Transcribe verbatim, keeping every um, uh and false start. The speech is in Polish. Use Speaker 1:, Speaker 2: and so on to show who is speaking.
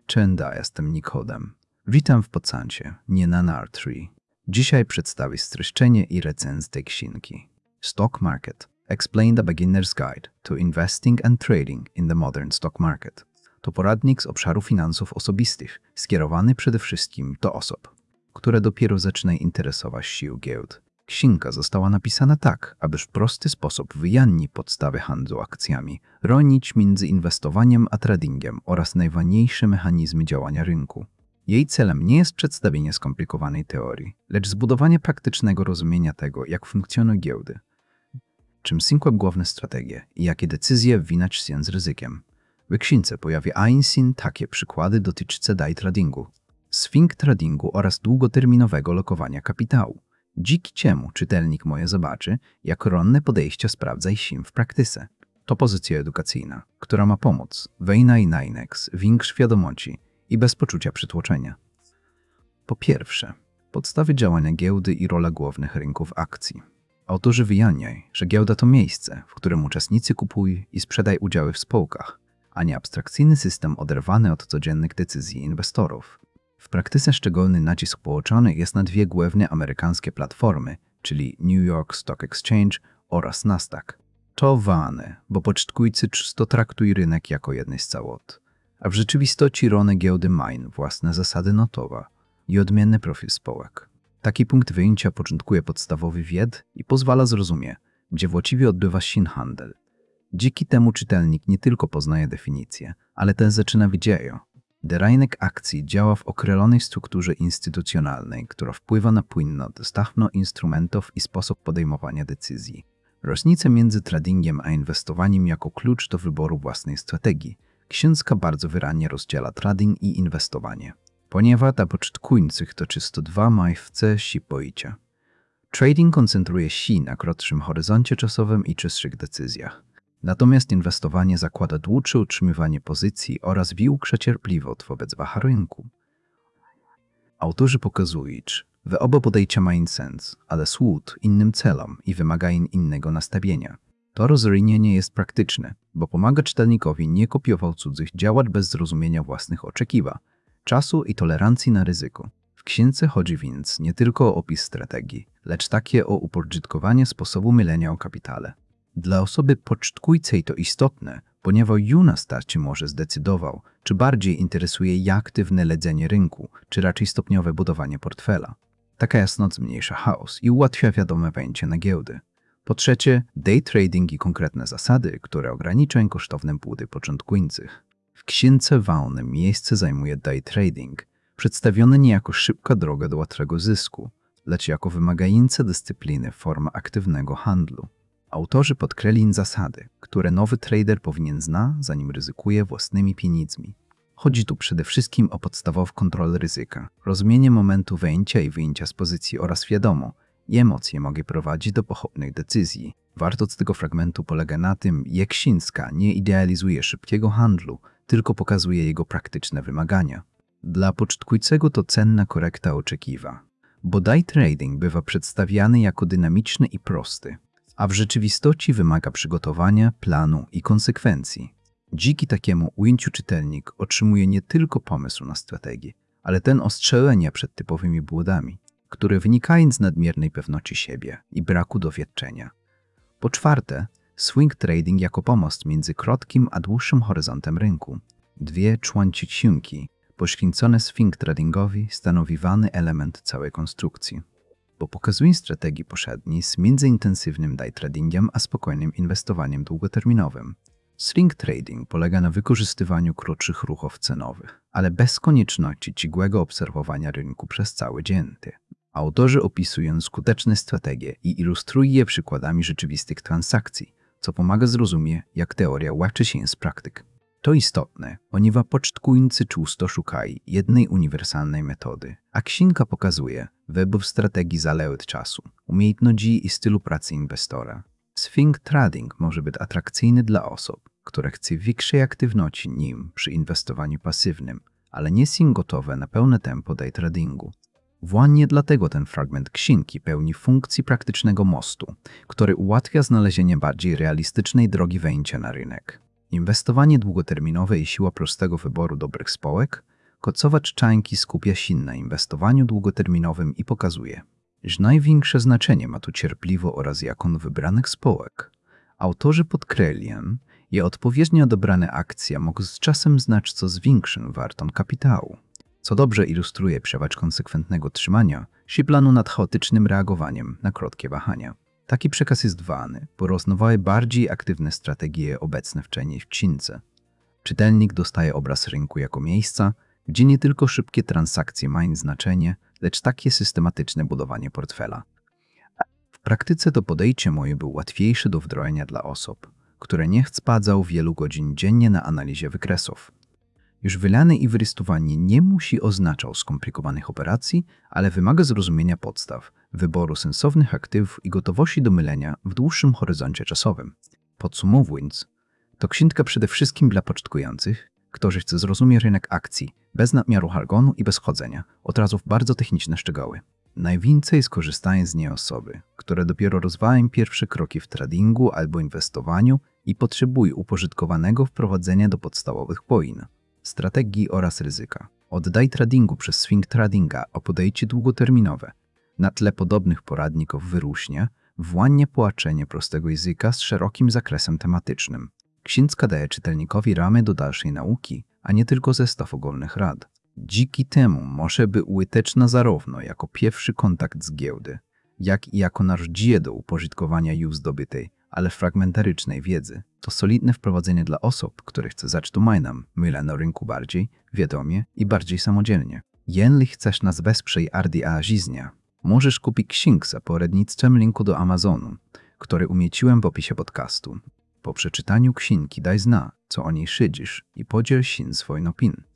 Speaker 1: Cześć, jestem Nikodem. Witam w podcaście Nie na Nar trzy. Dzisiaj przedstawię streszczenie i recenzję tej książki. Stock Market – Explained a Beginner's Guide to Investing and Trading in the Modern Stock Market. To poradnik z obszaru finansów osobistych, skierowany przede wszystkim do osób, które dopiero zaczynają interesować się giełd. Książka została napisana tak, aby w prosty sposób wyjaśnić podstawy handlu akcjami, różnic między inwestowaniem a tradingiem oraz najważniejsze mechanizmy działania rynku. Jej celem nie jest przedstawienie skomplikowanej teorii, lecz zbudowanie praktycznego rozumienia tego, jak funkcjonują giełdy, czym są główne strategie i jakie decyzje winać się z ryzykiem. W książce pojawia się takie przykłady dotyczące day tradingu, swing tradingu oraz długoterminowego lokowania kapitału. Dzięki czemu czytelnik może zobaczy, jak różne podejścia sprawdza się w praktyce. To pozycja edukacyjna, która ma pomóc wejna i najnex, większej świadomości i bez poczucia przytłoczenia. Po pierwsze, podstawy działania giełdy i rola głównych rynków akcji. Autorzy wyjaśniają, że giełda to miejsce, w którym uczestnicy kupują i sprzedają udziały w spółkach, a nie abstrakcyjny system oderwany od codziennych decyzji inwestorów. W praktyce szczególny nacisk położony jest na dwie główne amerykańskie platformy, czyli New York Stock Exchange oraz Nasdaq. To ważne, bo początkujący często traktują rynek jako jednej z całot, a w rzeczywistości różne giełdy mają własne zasady notowe i odmienny profil spółek. Taki punkt wyjścia początkuje podstawowy wied i pozwala zrozumieć, gdzie właściwie odbywa się handel. Dzięki temu czytelnik nie tylko poznaje definicję, ale też zaczyna widzieć, że rynek akcji działa w określonej strukturze instytucjonalnej, która wpływa na płynność dostaw instrumentów i sposób podejmowania decyzji. Różnica między tradingiem a inwestowaniem jako klucz do wyboru własnej strategii. Książka bardzo wyraźnie rozdziela trading i inwestowanie, ponieważ dla początkujących to czysto dwa majwce się pojęcia. Trading koncentruje się na krótszym horyzoncie czasowym i czystszych decyzjach. Natomiast inwestowanie zakłada dłuższe utrzymywanie pozycji oraz większą cierpliwość wobec wahania rynku. Autorzy pokazują, że oba podejścia mają sens, ale służą innym celom i wymagają innego nastawienia. To rozróżnienie jest praktyczne, bo pomaga czytelnikowi nie kopiował cudzych działać bez zrozumienia własnych oczekiwań, czasu i tolerancji na ryzyko. W książce chodzi więc nie tylko o opis strategii, lecz takie o uporządkowanie sposobu myślenia o kapitale. Dla osoby początkującej to istotne, ponieważ już na starcie może zdecydował, czy bardziej interesuje je aktywne ledzenie rynku, czy raczej stopniowe budowanie portfela. Taka jasność zmniejsza chaos i ułatwia wiadome wejście na giełdy. Po trzecie, day trading i konkretne zasady, które ograniczają kosztowne błędy początkujących. W książce ważne miejsce zajmuje day trading, przedstawiony nie jako szybka droga do łatwego zysku, lecz jako wymagająca dyscypliny forma aktywnego handlu. Autorzy podkreślili zasady, które nowy trader powinien znać, zanim ryzykuje własnymi pieniędzmi. Chodzi tu przede wszystkim o podstawową kontrolę ryzyka, rozumienie momentu wejścia i wyjścia z pozycji oraz wiadomo, i emocje mogą prowadzić do pochopnych decyzji. Wartość tego fragmentu polega na tym, jak książka nie idealizuje szybkiego handlu, tylko pokazuje jego praktyczne wymagania. Dla początkującego to cenna korekta oczekiwań, bo day trading bywa przedstawiany jako dynamiczny i prosty, a w rzeczywistości wymaga przygotowania, planu i konsekwencji. Dzięki takiemu ujęciu czytelnik otrzymuje nie tylko pomysł na strategię, ale ten ostrzeżenia przed typowymi błędami, które wynikają z nadmiernej pewności siebie i braku doświadczenia. Po czwarte, swing trading jako pomost między krótkim a dłuższym horyzontem rynku. Dwie członki książki poświęcone swing tradingowi stanowi ważny element całej konstrukcji, bo pokazuje strategii pośredniej między intensywnym day tradingiem a spokojnym inwestowaniem długoterminowym. Swing trading polega na wykorzystywaniu krótszych ruchów cenowych, ale bez konieczności ciągłego obserwowania rynku przez cały dzień. Autorzy opisują skuteczne strategie i ilustrują je przykładami rzeczywistych transakcji, co pomaga zrozumieć, jak teoria łączy się z praktyk. To istotne, ponieważ początkujący często szukają jednej uniwersalnej metody, a książka pokazuje wybór strategii zależy od czasu, umiejętności i stylu pracy inwestora. Swing trading może być atrakcyjny dla osób, które chcą większej aktywności nim przy inwestowaniu pasywnym, ale nie są gotowe na pełne tempo day tradingu. Właśnie dlatego ten fragment książki pełni funkcję praktycznego mostu, który ułatwia znalezienie bardziej realistycznej drogi wejścia na rynek. Inwestowanie długoterminowe i siła prostego wyboru dobrych spółek Kocowacz Czańki skupia się na inwestowaniu długoterminowym i pokazuje, że największe znaczenie ma tu cierpliwość oraz jakon wybranych spółek. Autorzy podkreślili, że odpowiednio dobrane akcje mogą z czasem znacznie zwiększyć wartość kapitału, co dobrze ilustruje przewagę konsekwentnego trzymania się planu nad chaotycznym reagowaniem na krótkie wahania. Taki przekaz jest ważny, bo roznowały bardziej aktywne strategie obecne wcześniej w księdze. Czytelnik dostaje obraz rynku jako miejsca, gdzie nie tylko szybkie transakcje mają znaczenie, lecz takie systematyczne budowanie portfela. W praktyce to podejście moje było łatwiejsze do wdrożenia dla osób, które nie spędzały wielu godzin dziennie na analizie wykresów. Już wylane i wyrysowanie nie musi oznaczać skomplikowanych operacji, ale wymaga zrozumienia podstaw, wyboru sensownych aktywów i gotowości do mylenia w dłuższym horyzoncie czasowym. Podsumowując, to książka przede wszystkim dla początkujących, którzy chcą zrozumieć rynek akcji bez nadmiaru jargonu i bez chodzenia, od razu w bardzo techniczne szczegóły. Najwięcej skorzystają z niej osoby, które dopiero rozwijają pierwsze kroki w tradingu albo inwestowaniu i potrzebują uporządkowanego wprowadzenia do podstawowych pojęć, strategii oraz ryzyka. Oddaj tradingu przez swing tradinga o podejście długoterminowe. Na tle podobnych poradników wyróżnia włanie połączenie prostego języka z szerokim zakresem tematycznym. Księżka daje czytelnikowi ramy do dalszej nauki, a nie tylko zestaw ogólnych rad. Dzięki temu może być użyteczna zarówno jako pierwszy kontakt z giełdy, jak i jako narzędzie do uporządkowania już zdobytej, ale fragmentarycznej wiedzy. To solidne wprowadzenie dla osób, które chcą zacząć majnam, mylę na rynku bardziej, wiadomie i bardziej samodzielnie. Jeśli chcesz nas wesprzeć R D A Żiznia, możesz kupić księgę za poradnictwem linku do Amazonu, który umieściłem w opisie podcastu. Po przeczytaniu księgi daj zna, co o niej szydzisz i podziel się swoją opinią.